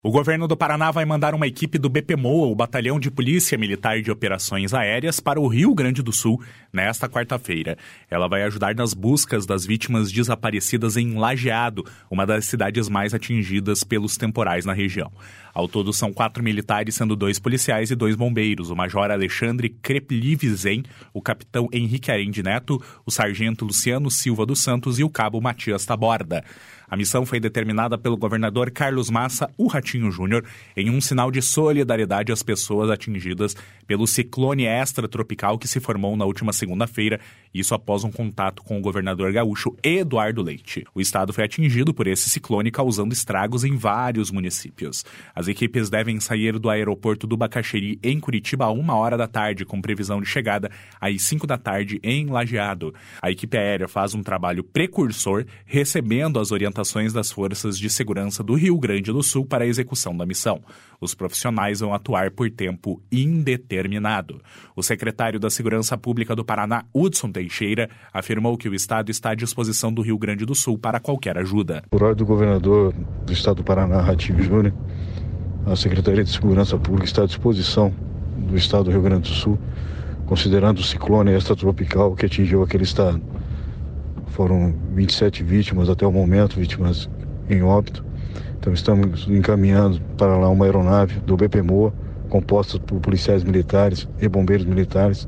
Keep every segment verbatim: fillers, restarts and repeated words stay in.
O governo do Paraná vai mandar uma equipe do B P M O A, o Batalhão de Polícia Militar de Operações Aéreas, para o Rio Grande do Sul nesta quarta-feira. Ela vai ajudar nas buscas das vítimas desaparecidas em Lajeado, uma das cidades mais atingidas pelos temporais na região. Ao todo são quatro militares, sendo dois policiais e dois bombeiros, o major Alexandre Kreplivizen, o capitão Henrique Arende Neto, o sargento Luciano Silva dos Santos e o cabo Matias Taborda. A missão foi determinada pelo governador Carlos Massa, o Ratinho Júnior, em um sinal de solidariedade às pessoas atingidas pelo ciclone extratropical que se formou na última segunda-feira, isso após um contato com o governador gaúcho Eduardo Leite. O estado foi atingido por esse ciclone, causando estragos em vários municípios. As equipes devem sair do aeroporto do Bacaxeri, em Curitiba, a uma hora da tarde, com previsão de chegada às cinco da tarde em Lajeado. A equipe aérea faz um trabalho precursor, recebendo as orientações das Forças de Segurança do Rio Grande do Sul para a execução da missão. Os profissionais vão atuar por tempo indeterminado. O secretário da Segurança Pública do Paraná, Hudson Teixeira, afirmou que o estado está à disposição do Rio Grande do Sul para qualquer ajuda. Por ordem do governador do estado do Paraná, Ratinho Júnior, a Secretaria de Segurança Pública está à disposição do estado do Rio Grande do Sul, considerando o ciclone extratropical que atingiu aquele estado. Foram vinte e sete vítimas até o momento, vítimas em óbito. Então estamos encaminhando para lá uma aeronave do B P M O A, composta por policiais militares e bombeiros militares,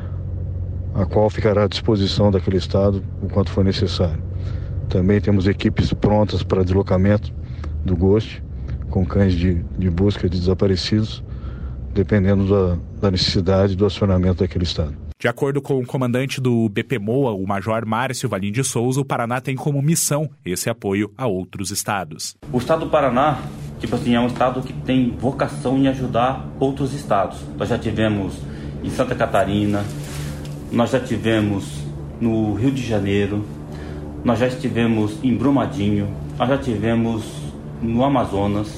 a qual ficará à disposição daquele estado o quanto for necessário. Também temos equipes prontas para deslocamento do Ghost, com cães de, de busca de desaparecidos, dependendo da, da necessidade do acionamento daquele estado. De acordo com o comandante do B P M O A, o major Márcio Valim de Souza, o Paraná tem como missão esse apoio a outros estados. O estado do Paraná, tipo assim, é um estado que tem vocação em ajudar outros estados. Nós já tivemos em Santa Catarina, nós já tivemos no Rio de Janeiro, nós já estivemos em Brumadinho, nós já tivemos no Amazonas.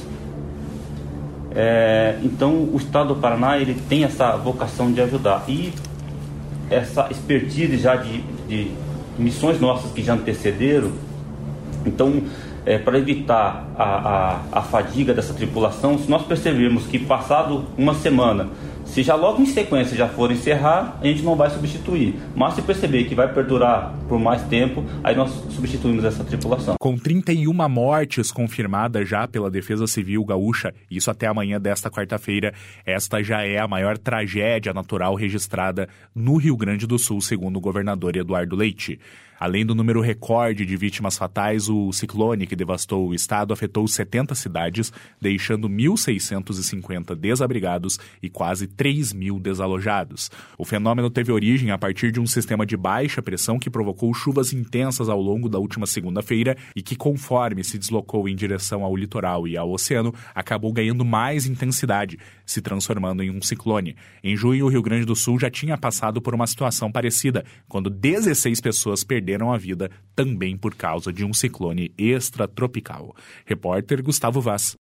É, então o estado do Paraná ele tem essa vocação de ajudar e essa expertise já de, de missões nossas que já antecederam. Então, é, para evitar a, a, a fadiga dessa tripulação, se nós percebermos que passado uma semana, se já logo em sequência já for encerrar, a gente não vai substituir. Mas se perceber que vai perdurar por mais tempo, aí nós substituímos essa tripulação. Com trinta e uma mortes confirmadas já pela Defesa Civil Gaúcha, isso até amanhã desta quarta-feira, esta já é a maior tragédia natural registrada no Rio Grande do Sul, segundo o governador Eduardo Leite. Além do número recorde de vítimas fatais, o ciclone que devastou o estado afetou setenta cidades, deixando mil seiscentos e cinquenta desabrigados e quase três mil desalojados. O fenômeno teve origem a partir de um sistema de baixa pressão que provocou chuvas intensas ao longo da última segunda-feira e que, conforme se deslocou em direção ao litoral e ao oceano, acabou ganhando mais intensidade, se transformando em um ciclone. Em junho, o Rio Grande do Sul já tinha passado por uma situação parecida, quando dezesseis pessoas perderam a vida também por causa de um ciclone extratropical. Repórter Gustavo Vaz.